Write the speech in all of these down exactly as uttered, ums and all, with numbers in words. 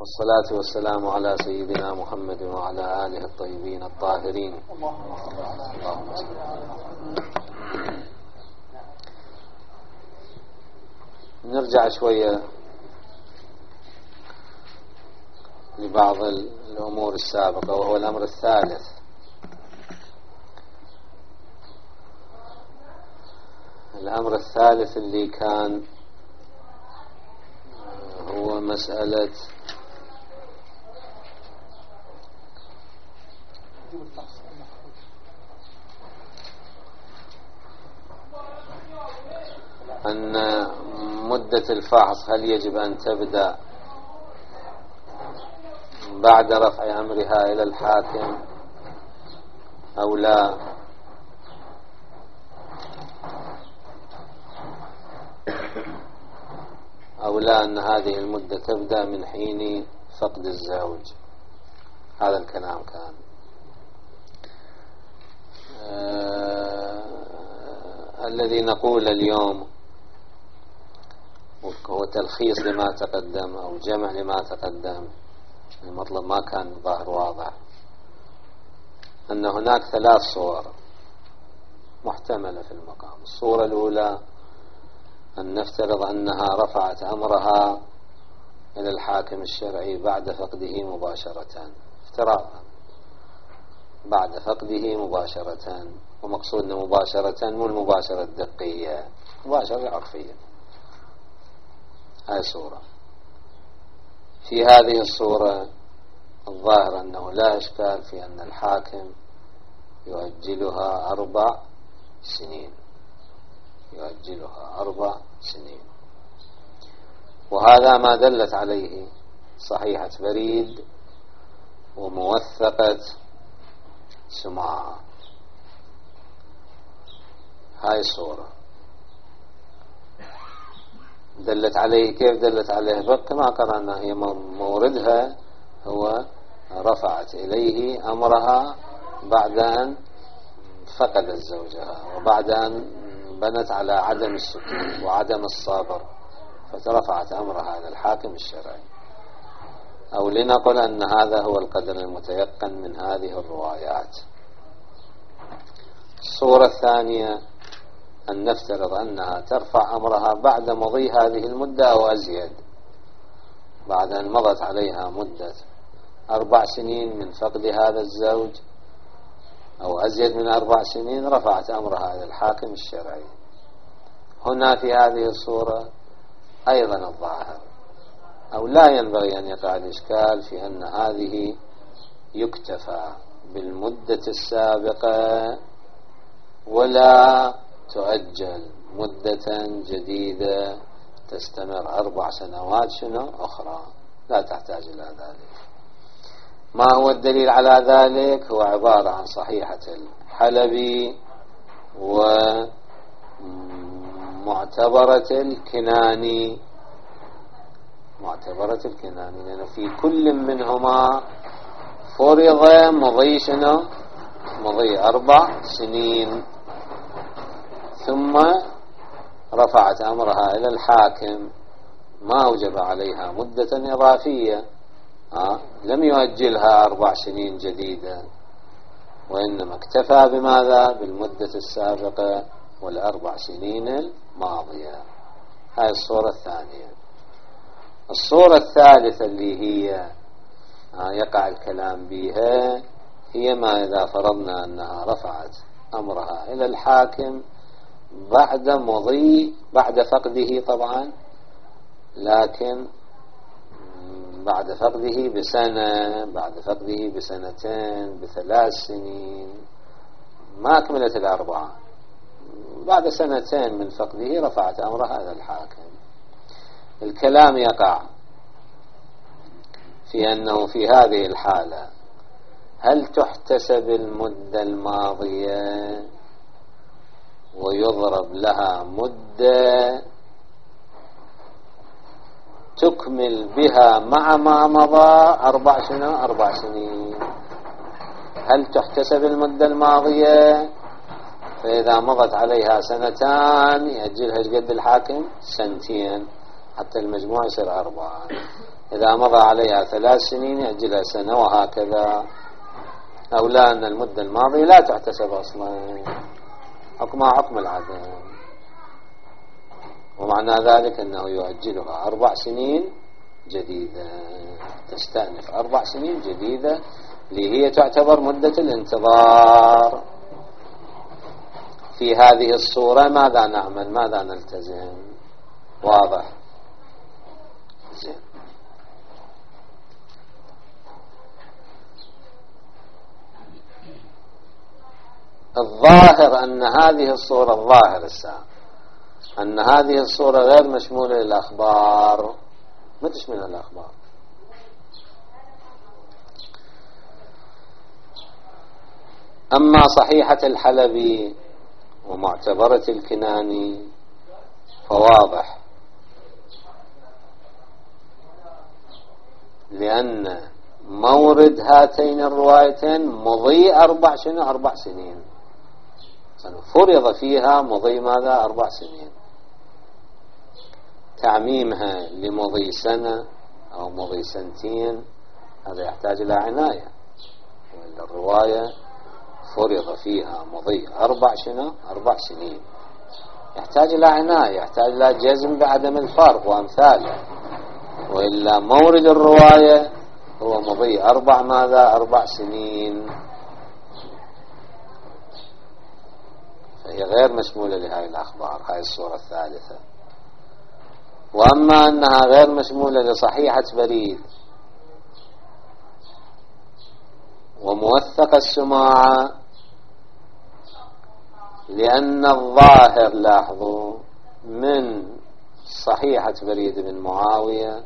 والصلاة والسلام على سيدنا محمد وعلى آله الطيبين الطاهرين. اللهم صل على محمد. نرجع شوية لبعض الأمور السابقة، وهو الأمر الثالث. الأمر الثالث اللي كان هو مسألة أن مدة الفحص هل يجب أن تبدأ بعد رفع أمرها إلى الحاكم أو لا، أو لا أن هذه المدة تبدأ من حين فقد الزوج. هذا الكلام كان آه الذي نقول اليوم هو تلخيص لما تقدم أو جمع لما تقدم. المطلب ما كان ظاهر واضح أن هناك ثلاث صور محتملة في المقام. الصورة الأولى أن نفترض أنها رفعت أمرها إلى الحاكم الشرعي بعد فقده مباشرة، افتراضا بعد فقده مباشرة، ومقصودنا مباشرة مو المباشرة الدقية، مباشرة عرفية. هاي صورة. في هذه الصورة الظاهر أنه لا إشكال في أن الحاكم يؤجلها أربع سنين يؤجلها أربع سنين وهذا ما دلت عليه صحيحة بريد وموثقة سماعة. هاي الصورة دلت عليه. كيف دلت عليه؟ بقى ما قرأنا. هي موردها هو رفعت إليه أمرها بعد أن فقدت زوجها وبعد أن بنت على عدم السكون وعدم الصبر، فترفعت أمرها إلى الحاكم الشرعي. أو لنقل أن هذا هو القدر المتيقن من هذه الروايات. الصورة الثانية أن نفترض أنها ترفع أمرها بعد مضي هذه المدة أو أزيد، بعد أن مضت عليها مدة أربع سنين من فقد هذا الزوج أو أزيد من أربع سنين، رفعت أمرها إلى الحاكم الشرعي. هنا في هذه الصورة أيضا الظاهر أو لا ينبغي أن يقع الإشكال في أن هذه يكتفى بالمدة السابقة ولا تؤجل مدة جديدة تستمر أربع سنوات شنو أخرى، لا تحتاج إلى ذلك. ما هو الدليل على ذلك؟ هو عبارة عن صحيحة الحلبي ومعتبرة الكناني. معتبرة الكناني لأن يعني في كل منهما فرض مضي شنو مضي أربع سنين، ثم رفعت أمرها إلى الحاكم، ما أوجب عليها مدة إضافية. آه. لم يؤجلها أربع سنين جديدة، وإنما اكتفى بماذا؟ بالمدة السابقة والأربع سنين الماضية. هاي الصورة الثانية. الصورة الثالثة اللي هي آه يقع الكلام بها هي ما إذا فرضنا أنها رفعت أمرها إلى الحاكم بعد مضي بعد فقده طبعا، لكن بعد فقده بسنة، بعد فقده بسنتين، بثلاث سنين، ما أكملت الأربعة، بعد سنتين من فقده رفعت أمرها إلى الحاكم. الكلام يقع في أنه في هذه الحالة هل تحتسب المدة الماضية ويضرب لها مدة تكمل بها مع ما مضى أربع سنين أربع سنين؟ هل تحتسب المدة الماضية؟ فإذا مضت عليها سنتان يأجلها قد الحاكم سنتين حتى المجموع يصير أربعة. إذا مضى عليها ثلاث سنين يأجلها سنة وهكذا، أو لا أن المدة الماضية لا تحتسب أصلا، حكمها حكم العدم، ومعنى ذلك أنه يؤجلها أربع سنين جديدة، تستأنف أربع سنين جديدة اللي هي تعتبر مدة الانتظار. في هذه الصورة ماذا نعمل؟ ماذا نلتزم؟ واضح؟ زين. الظاهر أن هذه الصورة، الظاهر الساعة أن هذه الصورة غير مشمولة للأخبار، ما تشمل الأخبار. أما صحيحة الحلبي ومعتبرة الكناني فواضح، لأن مورد هاتين الروايتين مضي أربع سنين أربع سنين فرض فيها مضي ماذا؟ أربع سنين. تعميمها لمضي سنة أو مضي سنتين هذا يحتاج إلى عناية، وإلا الرواية فرض فيها مضي أربع سنة أربع سنين يحتاج إلى عناية، يحتاج إلى جزم بعدم الفرق وأمثاله، وإلا مورد الرواية هو مضي أربع ماذا؟ أربع سنين، فهي غير مشمولة لهذه الأخبار، هذه الصورة الثالثة. وأما أنها غير مشمولة لصحيحة بريد وموثق السماعة، لأن الظاهر لاحظوا من صحيحة بريد بن معاوية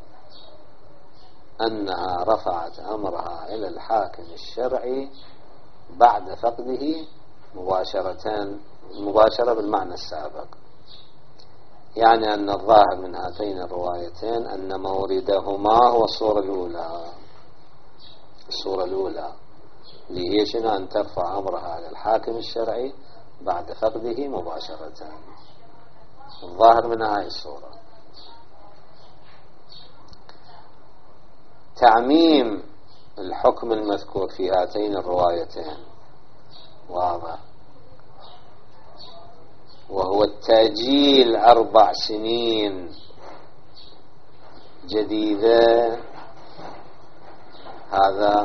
أنها رفعت أمرها إلى الحاكم الشرعي بعد فقده مباشرة، مباشرة بالمعنى السابق، يعني أن الظاهر من هاتين الروايتين أن موردهما هو الصورة الأولى، الصورة الأولى اللي هي شنو؟ أن ترفع أمرها على الحاكم الشرعي بعد فقده مباشرة، الظاهر من هاي الصورة. تعميم الحكم المذكور في هاتين الروايتين واضح، وهو التأجيل أربع سنين جديدة، هذا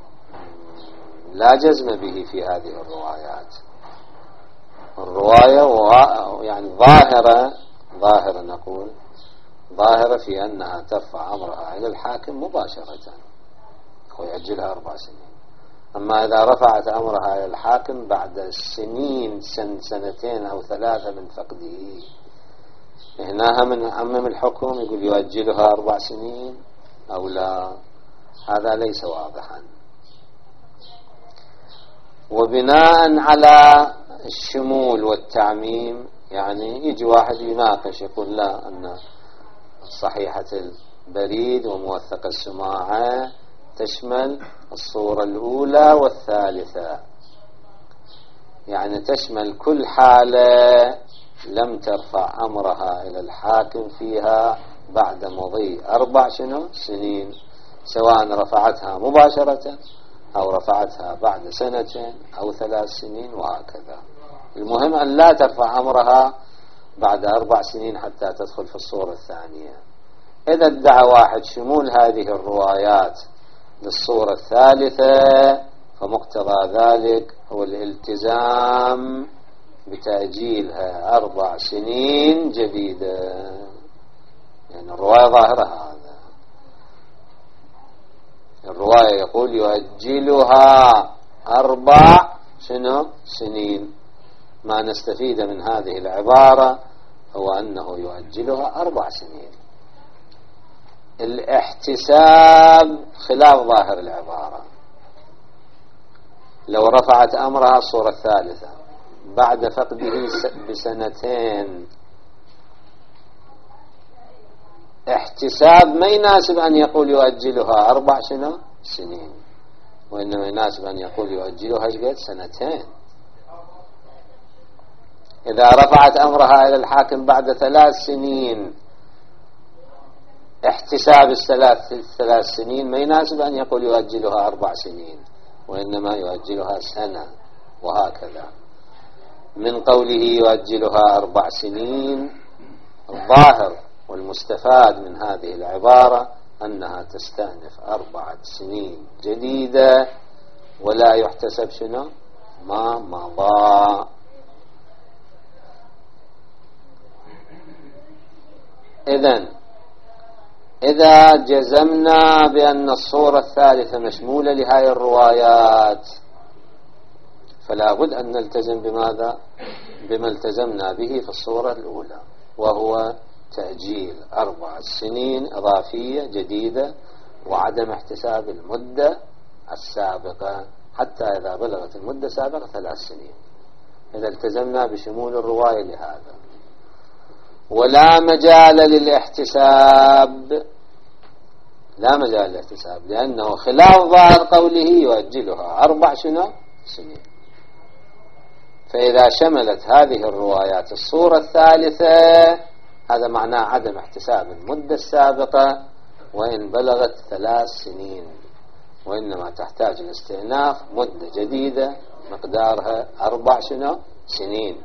لا جزم به في هذه الروايات. الرواية يعني ظاهرة، ظاهرة نقول ظاهرة في أنها ترفع أمرها إلى الحاكم مباشرة ويأجلها أربع سنين. أما إذا رفعت أمرها إلى الحاكم بعد السنين، سن سنتين أو ثلاثة من فقده، هنا من أمم الحكم يقول يؤجلها أربع سنين أو لا، هذا ليس واضحا. وبناء على الشمول والتعميم يعني يجي واحد يناقش يقول لا، أن صحيحة البريد وموثق السماعة تشمل الصورة الأولى والثالثة، يعني تشمل كل حالة لم ترفع أمرها إلى الحاكم فيها بعد مضي أربع شنو سنين، سواء رفعتها مباشرة أو رفعتها بعد سنة أو ثلاث سنين وهكذا. المهم أن لا ترفع أمرها بعد أربع سنين حتى تدخل في الصورة الثانية. إذا ادعى واحد شمول هذه الروايات للصورة الثالثة فمقتضى ذلك هو الالتزام بتأجيلها أربع سنين جديدة، يعني الرواية ظاهرة هذا، الرواية يقول يؤجلها أربع شنو سنين. ما نستفيد من هذه العبارة هو أنه يؤجلها أربع سنين. الاحتساب خلاف ظاهر العبارة، لو رفعت أمرها الصورة الثالثة بعد فقده بسنتين، احتساب ما يناسب أن يقول يؤجلها أربع شنو سنين، وإنما يناسب أن يقول يؤجلها قد سنتين. إذا رفعت أمرها إلى الحاكم بعد ثلاث سنين احتساب الثلاث الثلاث سنين ما يناسب أن يقول يؤجلها أربع سنين، وإنما يؤجلها سنة، وهكذا. من قوله يؤجلها أربع سنين، الظاهر والمستفاد من هذه العبارة أنها تستأنف أربعة سنين جديدة ولا يحتسب شنو ما مضى. إذن إذا جزمنا بأن الصورة الثالثة مشمولة لهذه الروايات فلا بد أن نلتزم بماذا؟ بما التزمنا به في الصورة الأولى، وهو تأجيل أربع سنين إضافية جديدة وعدم احتساب المدة السابقة حتى إذا بلغت المدة السابقة ثلاث سنين، إذا التزمنا بشمول الرواية لهذا. ولا مجال للاحتساب، لا مجال للاحتساب، لأنه خلاف ظاهر قوله يؤجلها أربع شنو سنين. فإذا شملت هذه الروايات الصورة الثالثة هذا معناه عدم احتساب المدة السابقة وإن بلغت ثلاث سنين، وإنما تحتاج الاستئناف مدة جديدة مقدارها أربع شنو سنين.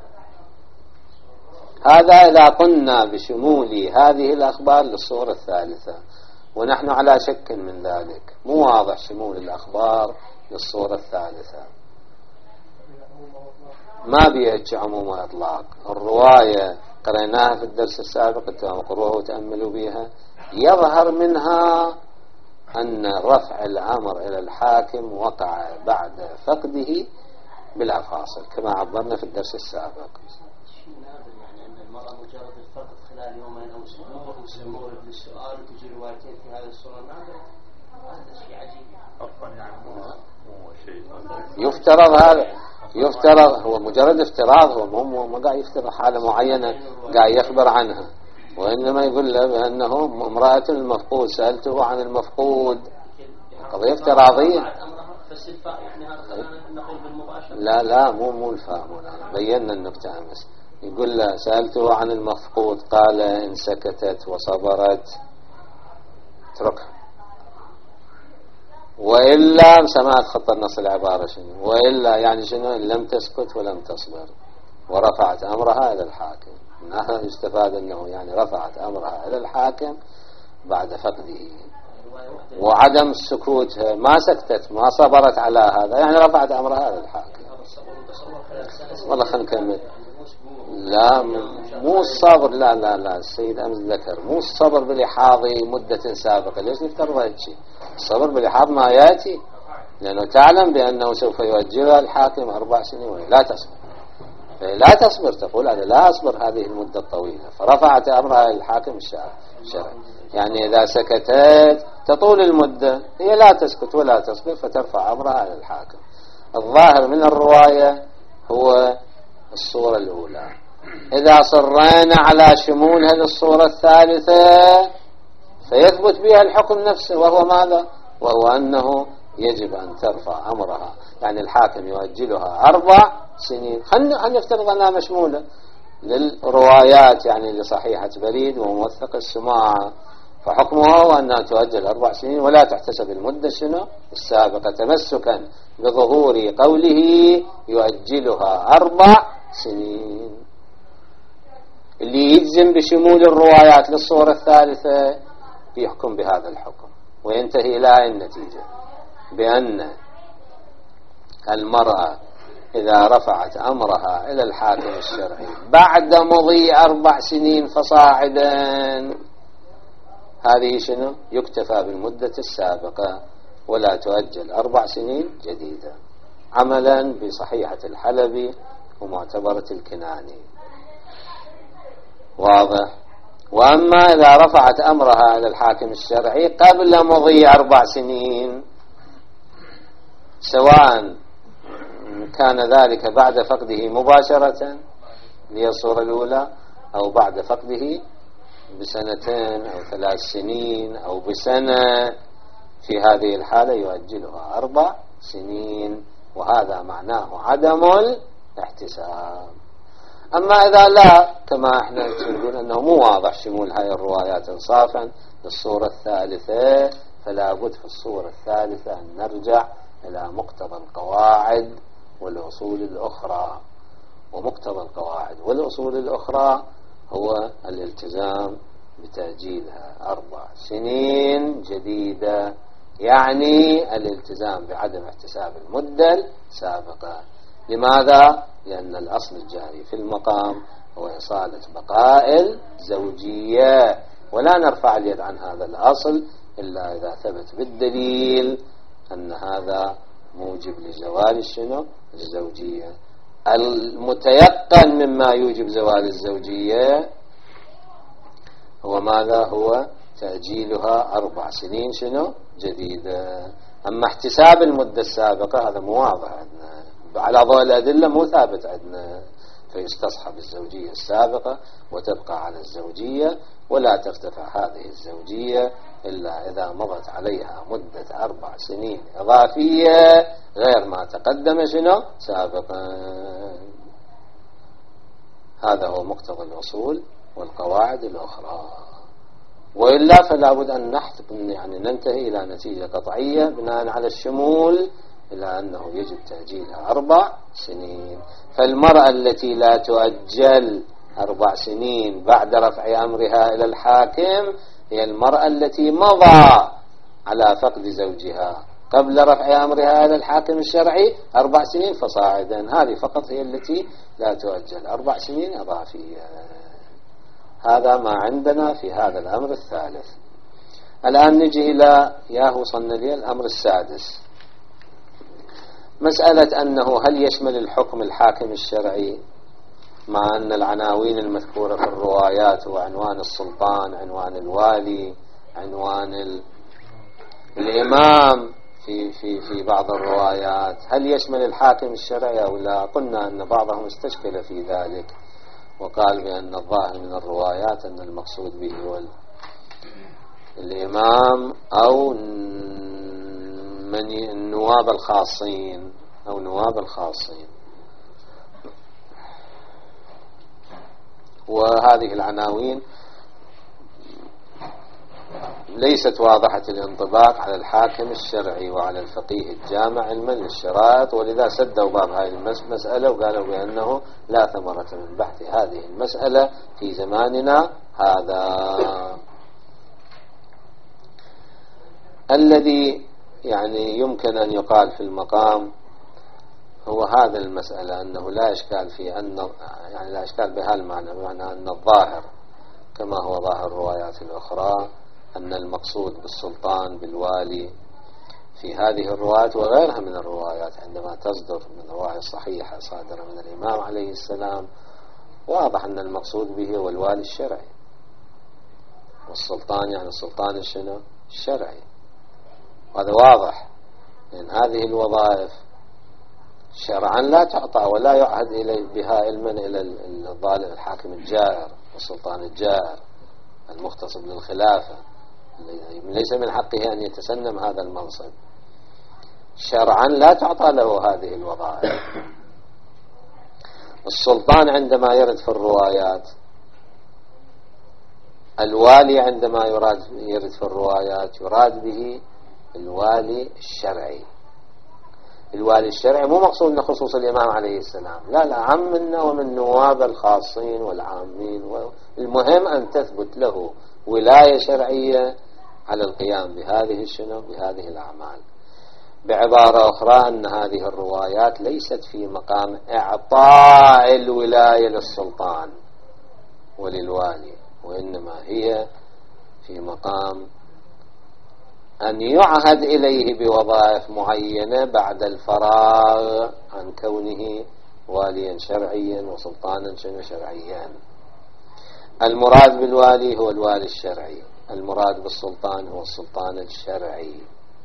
هذا إذا قلنا بشمول هذه الأخبار للصورة الثالثة، ونحن على شك من ذلك، مو واضح شمول الأخبار للصورة الثالثة، ما بيهج عموم وإطلاق. الرواية قرأناها في الدرس السابق، تقروها وتأملوا بها، يظهر منها أن رفع الأمر إلى الحاكم وقع بعد فقده بلا فاصل كما عبرنا في الدرس السابق. يعني أن المرأة مجرد الفقد خلال يومين أو أسبوع وسمور للسؤال وتجي روايتين في هذا الصورة النادرة، هذا شيء عجيب. يفترض هذا، يفترض هو مجرد افتراض، هو مو ما قاعد يفترض حالة معينة قاعد يخبر عنها، وإنما يقول له بأنه امرأة المفقود سألته عن المفقود، قضية افتراضية. لا لا مو مو الفهم، بينا النكتة أمس. يقول له سألته عن المفقود قال إن سكتت وصبرت اتركها، وإلا سمعت خطر نص العبارة شنو، وإلا يعني شنو إن لم تسكت ولم تصبر ورفعت أمرها إلى الحاكم. من هذا يستفاد أنه يعني رفعت أمرها إلى الحاكم بعد فقده، وعدم السكوت ما سكتت ما صبرت على هذا يعني رفعت أمرها إلى الحاكم. والله خلينا نكمل. لا مو الصبر، لا لا لا السيد أمس ذكر مو الصبر بلحاظ مدة سابقة، ليش نفترض هذا الشيء؟ الصبر بلحاظ ما يأتي، لأنه تعلم بأنه سوف يوجهها الحاكم أربع سنين ولا تصبر، لا تصبر تقول أنا لا أصبر هذه المدة الطويلة، فرفعت أمرها للحاكم الشرعي. يعني إذا سكتت تطول المدة، هي لا تسكت ولا تصبر فترفع أمرها للحاكم. الظاهر من الرواية هو الصورة الأولى. إذا صرينا على شمول هذه الصورة الثالثة فيثبت بها الحكم نفسه، وهو ماذا؟ وهو أنه يجب أن ترفع أمرها، يعني الحاكم يؤجلها أربع سنين. خلينا نفترض أنها مشمولة للروايات يعني لصحيحة بريد وموثق السماع، فحكمها هو أنها تؤجل أربع سنين ولا تحتسب المدة شنو السابقة، تمسكا بظهور قوله يؤجلها أربع سنين. اللي يجزم بشمول الروايات للصورة الثالثة يحكم بهذا الحكم، وينتهي إلى النتيجة بأن المرأة إذا رفعت أمرها إلى الحاكم الشرعي بعد مضي أربع سنين فصاعدا هذه شنو يكتفى بالمدة السابقة ولا تؤجل أربع سنين جديدة، عملا بصحيحة الحلبي ومعتبرة الكناني. واضح؟ وأما إذا رفعت أمرها إلى الحاكم الشرعي قبل مضي أربع سنين، سواء كان ذلك بعد فقده مباشرة هي الصورة الأولى أو بعد فقده بسنتين أو ثلاث سنين أو بسنة، في هذه الحالة يؤجلها أربع سنين، وهذا معناه عدم الاحتساب. أما إذا لا، كما احنا نقول أنه مو واضح شمول هاي الروايات إنصافا للصورة الثالثة، فلا بد في الصورة الثالثة أن نرجع إلى مقتضى القواعد والأصول الأخرى. ومقتضى القواعد والأصول الأخرى هو الالتزام بتأجيلها أربع سنين جديدة، يعني الالتزام بعدم احتساب المدة السابقة. لماذا؟ لأن الأصل الجاري في المقام هو إصالة بقاء الزوجية، ولا نرفع اليد عن هذا الأصل إلا إذا ثبت بالدليل أن هذا موجب لزوال الشنو الزوجية. المتيقن مما يوجب زوال الزوجية هو ماذا؟ هو تأجيلها أربع سنين شنو جديدة. أما احتساب المدة السابقة هذا مو واضح عندنا، على ضوء الأدلة مو ثابت عندنا، فيستصحب الزوجية السابقة وتبقى على الزوجية، ولا ترتفع هذه الزوجية إلا إذا مضت عليها مدة أربع سنين إضافية غير ما تقدم شنو سابقا. هذا هو مقتضى الأصول والقواعد الأخرى. وإلا فلا بد أن نحتق يعني ننتهي إلى نتيجة قطعية بناء على الشمول إلى أنه يجب تأجيلها أربع سنين. فالمرأة التي لا تؤجل أربع سنين بعد رفع أمرها إلى الحاكم هي المرأة التي مضى على فقد زوجها قبل رفع أمرها إلى الحاكم الشرعي أربع سنين فصاعدا. هذه فقط هي التي لا تؤجل أربع سنين إضافية. هذا ما عندنا في هذا الأمر الثالث. الآن نجي إلى يا وصلنا لي الأمر السادس، مسألة أنه هل يشمل الحكم الحاكم الشرعي، مع أن العناوين المذكورة في الروايات هو عنوان السلطان، عنوان الوالي، عنوان ال... الإمام في في في بعض الروايات، هل يشمل الحاكم الشرعي أو لا؟ قلنا أن بعضهم استشكل في ذلك وقال بأن الظاهر من الروايات أن المقصود به هو الإمام أو من النواب الخاصين أو نواب الخاصين. وهذه العناوين ليست واضحة الانطباق على الحاكم الشرعي وعلى الفقيه الجامع علما للشرائط، ولذا سدوا باب هذه المسألة وقالوا بأنه لا ثمرة من بحث هذه المسألة في زماننا هذا. الذي يعني يمكن أن يقال في المقام هو هذا المسألة، أنه لا إشكال في أن يعني لا إشكال بهذا المعنى، بمعنى أن الظاهر كما هو ظاهر الروايات الأخرى أن المقصود بالسلطان بالوالي في هذه الروايات وغيرها من الروايات عندما تصدر من رواية صحيحة صادرة من الإمام عليه السلام، واضح أن المقصود به هو الوالي الشرعي، والسلطان يعني السلطان الشنو الشرعي. وهذا واضح، لأن هذه الوظائف شرعا لا تعطى ولا يعهد إلي بها علما إلى الظالم الحاكم الجائر والسلطان الجائر المغتصب للخلافة، ليس من حقه أن يتسنم هذا المنصب. شرعا لا تعطى له هذه الوظائف. السلطان عندما يرد في الروايات، الوالي عندما يراد يرد في الروايات يراد به الوالي الشرعي. الوالي الشرعي مو مقصود من خصوص الإمام عليه السلام، لا لا، عم منا ومن نواب الخاصين والعامين. المهم أن تثبت له ولاية شرعية على القيام بهذه الشنو بهذه الأعمال. بعبارة أخرى أن هذه الروايات ليست في مقام إعطاء الولاية للسلطان وللوالي، وإنما هي في مقام أن يعهد إليه بوظائف معينة بعد الفراغ عن كونه واليا شرعيا وسلطانا شرعيا. المراد بالوالي هو الوالي الشرعي، المراد بالسلطان هو السلطان الشرعي.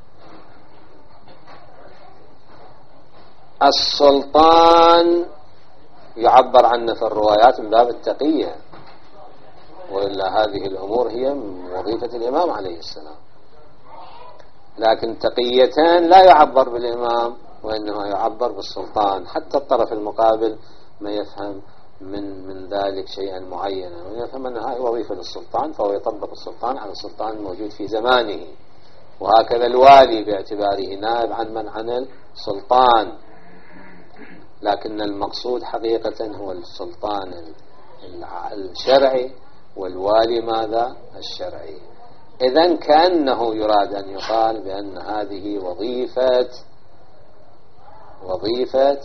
السلطان يعبر عنه في الروايات من باب التقية، وإلا هذه الأمور هي من وظيفة الإمام عليه السلام، لكن تقيتان لا يعبر بالإمام وإنما يعبر بالسلطان، حتى الطرف المقابل ما يفهم من من ذلك شيئا معينا ويفهم أن هذه وظيفة للسلطان، فهو يطبق السلطان على السلطان الموجود في زمانه. وهكذا الوالي باعتباره نائب عن من عن السلطان، لكن المقصود حقيقة هو السلطان الشرعي والوالي ماذا؟ الشرعي. إذن كأنه يراد أن يقال بأن هذه وظيفة وظيفة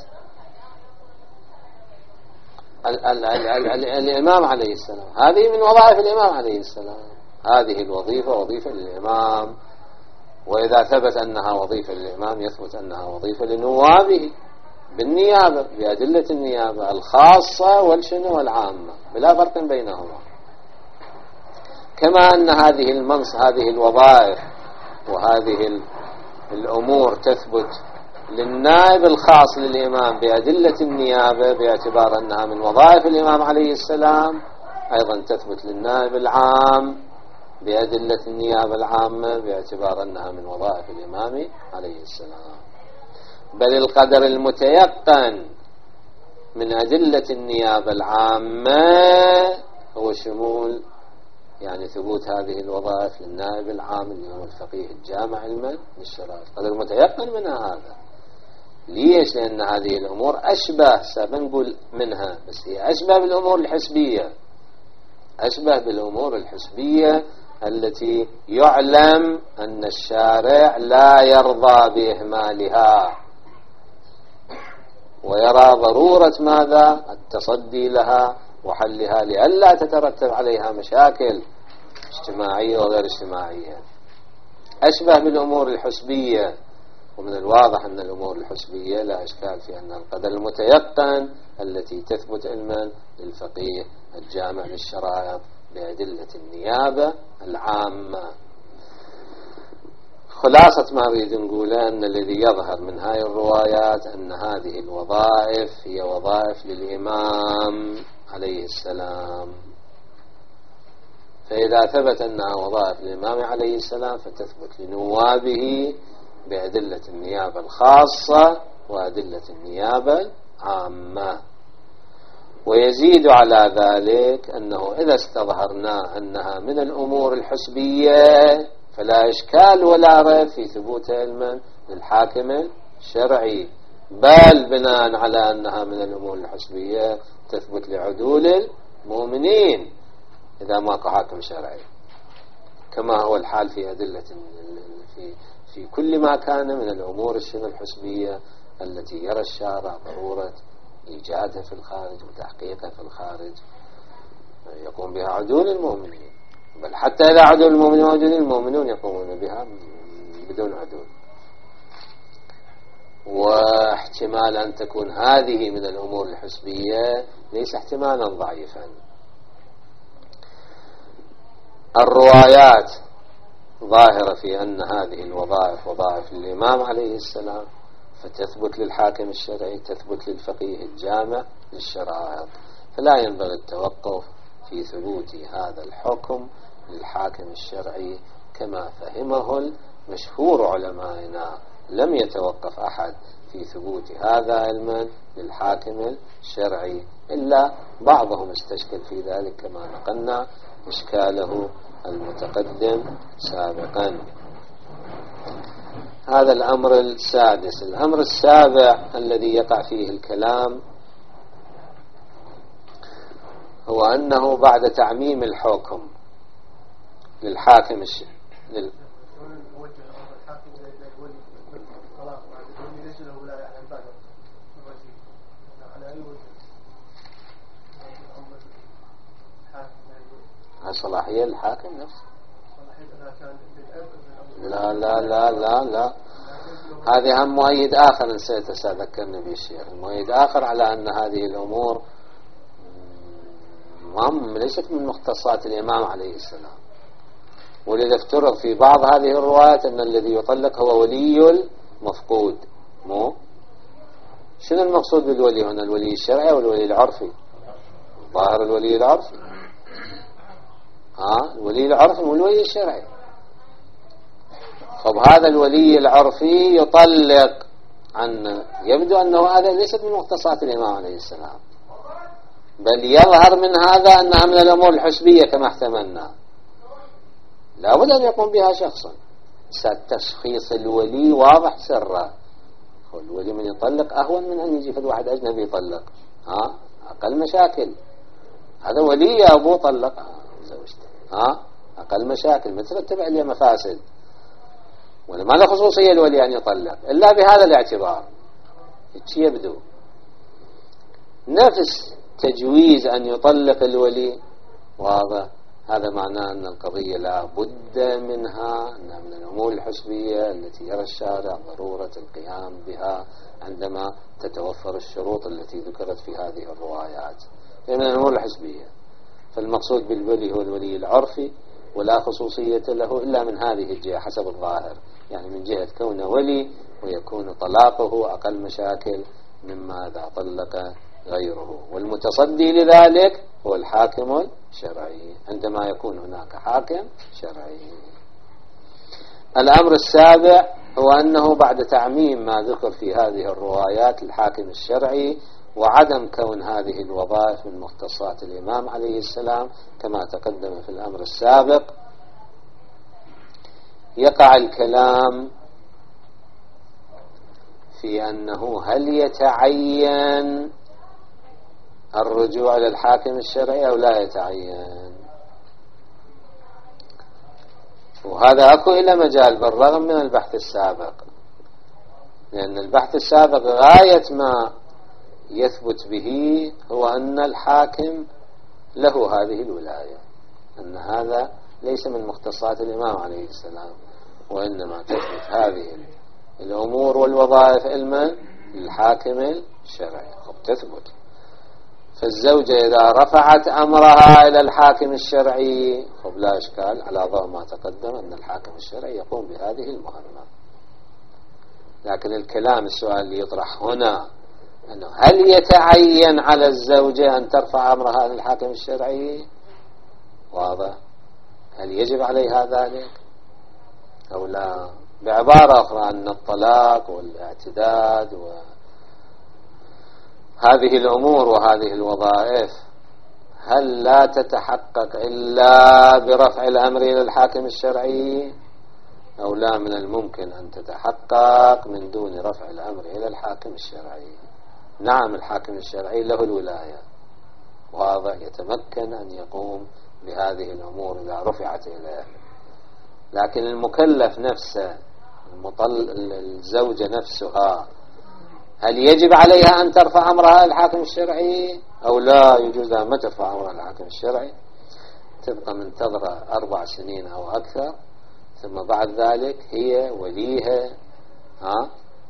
ال ال ال ال ال الإمام عليه السلام. هذه من وظائف الإمام عليه السلام، هذه الوظيفة وظيفة للإمام. وإذا ثبت أنها وظيفة للإمام يثبت أنها وظيفة لنوابه بالنيابة بأدلة النيابة الخاصة والشنو والعامة بلا فرق بينهما. كما أن هذه المنص هذه الوظائف وهذه الأمور تثبت للنائب الخاص للإمام بأدلة النيابة باعتبار أنها من وظائف الإمام عليه السلام، أيضا تثبت للنائب العام بأدلة النيابة العامة باعتبار أنها من وظائف الإمام عليه السلام. بل القدر المتيقن من أدلة النيابة العامة هو شمول يعني ثبوت هذه الوظائف للنائب العام اللي هو الفقيه الجامع علما للشرائع. القدر المتيقن منها هذا. ليش؟ لأن هذه الأمور أشبه سنقول منها، بس هي أشبه بالأمور الحسبية، أشبه بالأمور الحسبية التي يعلم أن الشارع لا يرضى بإهمالها ويرى ضرورة ماذا؟ التصدي لها وحلها لئلا تترتب عليها مشاكل اجتماعية وغير اجتماعية. أشبه بالأمور الحسبية. ومن الواضح أن الأمور الحسبية لا إشكال في أن القدر المتيقن التي تثبت علما للفقيه الجامع للشرائع بأدلة النيابة العامة. خلاصة ما أريد نقوله أن الذي يظهر من هاي الروايات أن هذه الوظائف هي وظائف للإمام عليه السلام. فإذا ثبت أنها وظائف للإمام عليه السلام فتثبت لنوابه بأدلة النيابة الخاصة وأدلة النيابة العامة. ويزيد على ذلك أنه إذا استظهرنا أنها من الأمور الحسبية فلا إشكال ولا ريب في ثبوت علما للحاكم الشرعي، بل بناء على أنها من الأمور الحسبية تثبت لعدول المؤمنين إذا ماكو حاكم شرعي، كما هو الحال في أدلة في في كل ما كان من الأمور الشنو الحسبية التي يرى الشارع ضرورة إيجادها في الخارج وتحقيقها في الخارج يقوم بها عدول المؤمنين. بل حتى إذا عدول المؤمنين موجودين المؤمنون يقومون بها بدون عدول. واحتمال أن تكون هذه من الأمور الحسبية ليس احتمالا ضعيفا. الروايات ظاهرة في أن هذه الوظائف وظائف للإمام عليه السلام فتثبت للحاكم الشرعي، تثبت للفقيه الجامع للشرائع. فلا ينبغي التوقف في ثبوت هذا الحكم للحاكم الشرعي كما فهمه المشهور علمائنا. لم يتوقف أحد في ثبوت هذا علما للحاكم الشرعي إلا بعضهم استشكل في ذلك كما نقلنا إشكاله المتقدم سابقا. هذا الأمر السادس. الأمر السابع الذي يقع فيه الكلام هو أنه بعد تعميم الحكم للحاكم الشرعي لل... صلاحية للحاكم نفسه. لا لا لا لا لا هذه هم مؤيد آخر نسيت أذكرني به الشيخ. المؤيد آخر على أن هذه الأمور ليست من مختصات الإمام عليه السلام. ولذا افترض في بعض هذه الروايات أن الذي يطلق هو ولي المفقود. مو شنو المقصود بالولي هنا؟ الولي الشرعي والولي العرفي؟ ظاهر الولي العرفي. ها الولي العرفي والولي الشرعي. طب هذا الولي العرفي يطلق عن يبدو أنه هذا ليست من مختصات الإمام عليه السلام. بل يظهر من هذا أنها من الأمور الحسبية كما احتملنا، لا بد أن يقوم بها شخصا. تشخيص الولي واضح سره، الولي من يطلق أهون من أن يجي في الواحد أجنبي يطلق، ها أقل مشاكل. هذا ولي يا أبوه طلق زوجته، ها أقل مشاكل، ما ترتب عليه مفاسد، ولا ما له خصوصية الولي أن يطلق إلا بهذا الاعتبار. يبدو نفس تجويز أن يطلق الولي واضح، هذا معناه أن القضية لا بد منها، أنها من الأمور الحسبية التي يرى الشارع ضرورة القيام بها عندما تتوفر الشروط التي ذكرت في هذه الروايات، هي من الأمور الحسبية. فالمقصود بالولي هو الولي العرفي، ولا خصوصية له إلا من هذه الجهة حسب الظاهر، يعني من جهة كونه ولي ويكون طلاقه أقل مشاكل مما إذا طلق غيره. والمتصدي لذلك هو الحاكم الشرعي عندما يكون هناك حاكم شرعي. الأمر السابع هو أنه بعد تعميم ما ذكر في هذه الروايات الحاكم الشرعي وعدم كون هذه الوظائف من مختصات الإمام عليه السلام كما تقدم في الأمر السابق، يقع الكلام في أنه هل يتعين الرجوع إلى الحاكم الشرعي أو لا يتعين. وهذا أكو إلى مجال بالرغم من البحث السابق، لأن البحث السابق غاية ما يثبت به هو أن الحاكم له هذه الولاية، أن هذا ليس من مختصات الإمام عليه السلام، وإنما تثبت هذه الأمور والوظائف علما للحاكم الشرعي. خب تثبت. فالزوجة إذا رفعت أمرها إلى الحاكم الشرعي خب لا إشكال على ضوء ما تقدم أن الحاكم الشرعي يقوم بهذه المهمة. لكن الكلام السؤال اللي يطرح هنا أنه هل يتعين على الزوجة أن ترفع أمرها إلى الحاكم الشرعي؟ واضح. هل يجب عليها ذلك أو لا؟ بعبارة أخرى أن الطلاق والاعتداد وهذه الأمور وهذه الوظائف هل لا تتحقق إلا برفع الأمر إلى الحاكم الشرعي أو لا من الممكن أن تتحقق من دون رفع الأمر إلى الحاكم الشرعي؟ نعم الحاكم الشرعي له الولاية، وهذا يتمكن أن يقوم بهذه الأمور إذا رفعت إليه، لكن المكلف نفسه المطل... الزوجة نفسها هل يجب عليها أن ترفع أمرها الحاكم الشرعي أو لا يجوز لها ما ترفع أمرها الحاكم الشرعي؟ تبقى منتظرة أربع سنين أو أكثر، ثم بعد ذلك هي وليها ها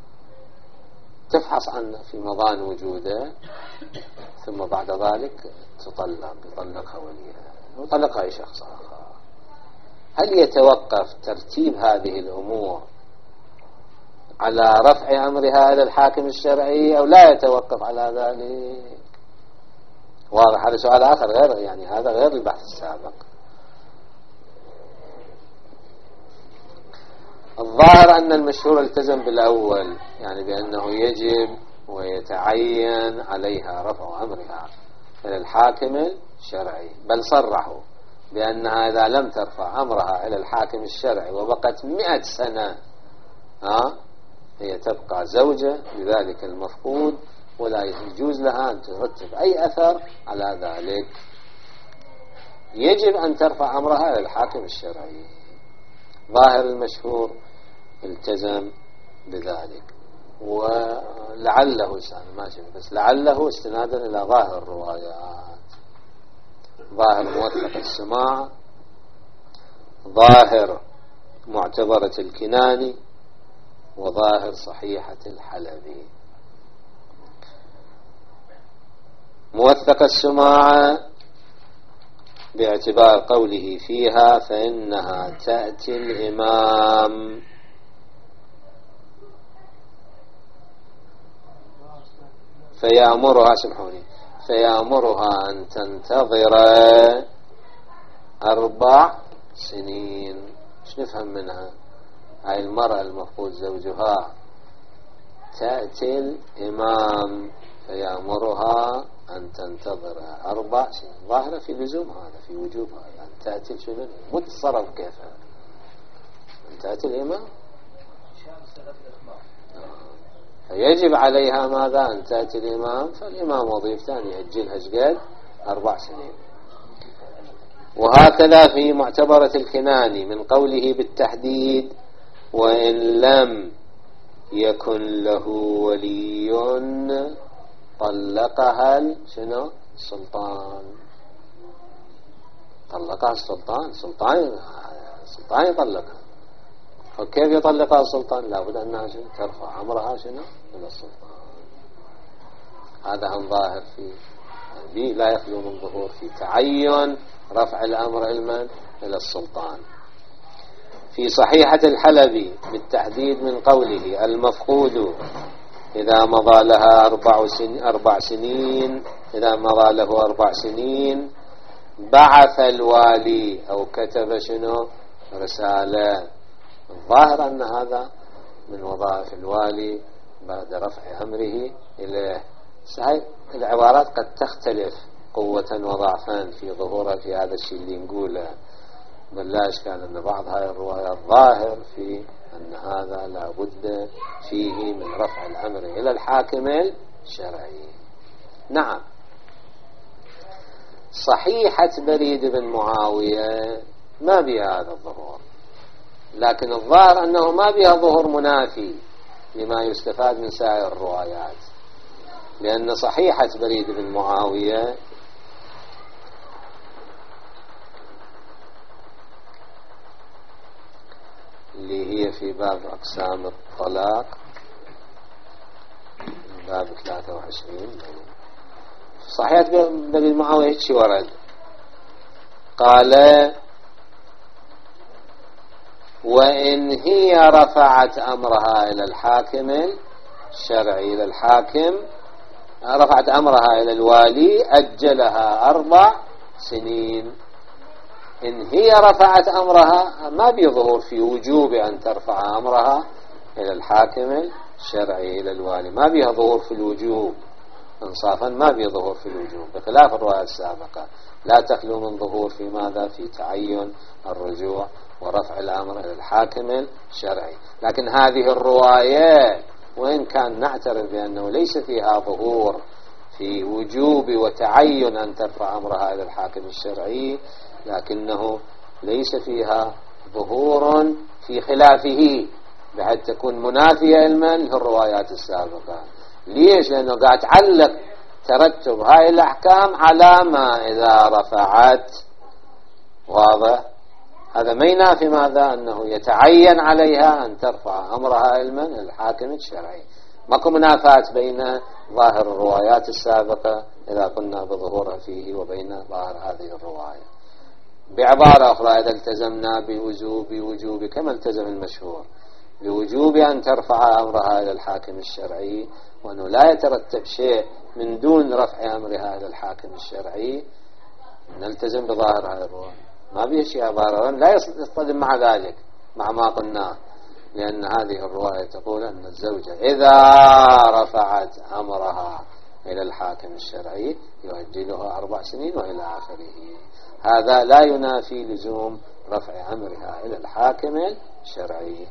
تفحص عنه في مضان وجوده، ثم بعد ذلك تطلق يطلقها وليها ويطلقها أي شخص آخر. هل يتوقف ترتيب هذه الأمور على رفع أمرها إلى الحاكم الشرعي أو لا يتوقف على ذلك؟ واضح. هذا سؤال آخر غير يعني هذا غير البحث السابق. الظاهر أن المشهور التزم بالأول، يعني بأنه يجب ويتعين عليها رفع أمرها إلى الحاكم الشرعي، بل صرحوا بأنها إذا لم ترفع أمرها إلى الحاكم الشرعي وبقت مئة سنة ها هي تبقى زوجة لذلك المفقود، ولا يجوز لها أن ترتب أي أثر على ذلك، يجب أن ترفع أمرها إلى الحاكم الشرعي. ظاهر المشهور التزم بذلك، ولعله ماشي بس لعله استنادا إلى ظاهر الروايات، ظاهر موثق السماع، ظاهر معتبرة الكناني، وظاهر صحيحة الحلبي. موثق السماع باعتبار قوله فيها فإنها تأتي الإمام فيأمرها سمحوني فيأمرها أن تنتظر أربع سنين. ايش نفهم منها؟ هاي المرأة المفقود زوجها تأتي الإمام فيأمرها أن تنتظر أربع سنين. ظاهرة في لزوم هذا، في وجوب هذا، أن تأتي شنو متصرف كيف أن تأتي الإمام، فيجب عليها ماذا؟ أن تأتي الإمام. فالإمام وظيفته أن يأجلها شقد أربع سنين. وهكذا في معتبرة الكناني من قوله بالتحديد: وإن لم يكن له ولي طلقها شنو السلطان. طلقها السلطان، سلطان سلطان يطلقها. وكيف يطلقها السلطان؟ لابد أنها ترفع أمرها شنو إلى السلطان. هذا هم ظاهر في لا يخلو من ظهور في تعين رفع الأمر علما إلى السلطان. في صحيحة الحلبي بالتحديد من قوله: المفقود إذا مضى لها أربع سنين, أربع سنين إذا مضى له أربع سنين بعث الوالي أو كتب شنو رسالة. الظاهر أن هذا من وظائف الوالي بعد رفع أمره إليه. صحيح العبارات قد تختلف قوة وضعفا في ظهورها في هذا الشيء اللي نقوله، بل لا إشكال أن بعض هذه الروايات ظاهر في أن هذا لا بد فيه من رفع الأمر إلى الحاكم الشرعي. نعم، صحيحة بريد بن معاوية ما بها هذا الظهور، لكن الظاهر أنه ما بها ظهور منافي لما يستفاد من سائر الروايات، لأن صحيحة بريد بن معاوية اللي هي في باب أقسام الطلاق باب ثلاثة وعشرين. صحيحة بريد معاوية هيك ورد، قال: وإن هي رفعت أمرها إلى الحاكم الشرعي، إلى الحاكم رفعت أمرها إلى الوالي أجلها أربع سنين. إن هي رفعت أمرها ما بيظهر في وجوب أن ترفع أمرها إلى الحاكم الشرعي إلى الوالي، ما بيها ظهور في الوجوب انصافا، ما بيظهر في الوجوب، بخلاف الرواية السابقة لا تخلو من ظهور في ماذا؟ في تعين الرجوع ورفع الأمر إلى الحاكم الشرعي. لكن هذه الرواية وإن كان نعترف بأنه ليس فيها ظهور في وجوب وتعين أن ترفع أمرها إلى الحاكم الشرعي، لكنه ليس فيها ظهور في خلافه بحيث تكون منافية علما للروايات السابقة. ليش؟ لأنه قاعد تعلق ترتب هاي الأحكام على ما إذا رفعت. واضح؟ هذا ما ينافي ماذا؟ أنه يتعين عليها أن ترفع أمرها علما للحاكم الشرعي. ماكو منافاة بين ظاهر الروايات السابقة إذا قلنا بظهورها فيه وبين ظاهر هذه الرواية. بعبارة أخرى، إذا التزمنا بوجوب وجوب كما التزم المشهور بوجوب أن ترفع أمرها إلى الحاكم الشرعي، وأنه لا يترتب شيء من دون رفع أمرها إلى الحاكم الشرعي، نلتزم بظاهر هذا الرواية، ما به شيء عبارة لا يصطدم مع ذلك مع ما قلناه، لأن هذه الرواية تقول أن الزوجة إذا رفعت أمرها إلى الحاكم الشرعي يؤجلها أربع سنين وإلى آخره. هذا لا ينافي لزوم رفع أمرها إلى الحاكم الشرعي.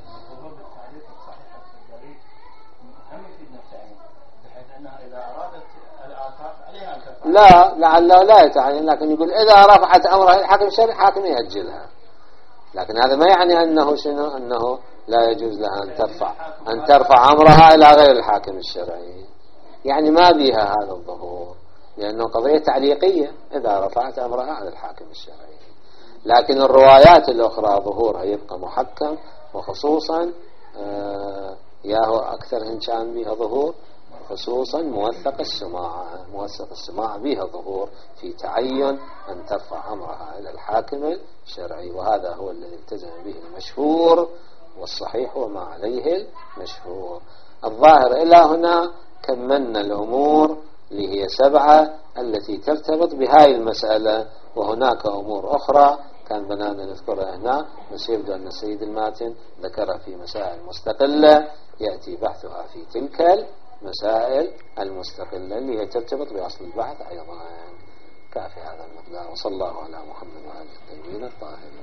لا، لعله لا يتعين، لكن يقول إذا رفعت أمرها إلى الحاكم الشرعي الحاكم يأجلها، لكن هذا ما يعني أنه شنو أنه لا يجوز لها أن ترفع أن ترفع أمرها إلى غير الحاكم الشرعي، يعني ما بها هذا الظهور، لأنه قضية تعليقية إذا رفعت أمرها على الحاكم الشرعي. لكن الروايات الأخرى ظهورها يبقى محكم، وخصوصا آه ياهو أكثر إن كان بها ظهور، خصوصا موثق السماع موثق السماع بها ظهور في تعين أن ترفع أمرها إلى الحاكم الشرعي، وهذا هو الذي التزم به المشهور، والصحيح وما عليه المشهور. الظاهر إلى هنا كملنا الأمور اللي هي سبعة التي ترتبط بهاي المسألة، وهناك أمور أخرى كان بنانا نذكرها هنا، بس يبدو أن السيد الماتن ذكرها في مسائل مستقلة يأتي بحثها في تلك المسائل المستقلة اللي هي ترتبط بأصل البحث أيضا. كافي هذا المقدار، وصلى الله على محمد وعلى آله الطيبين الطاهرين.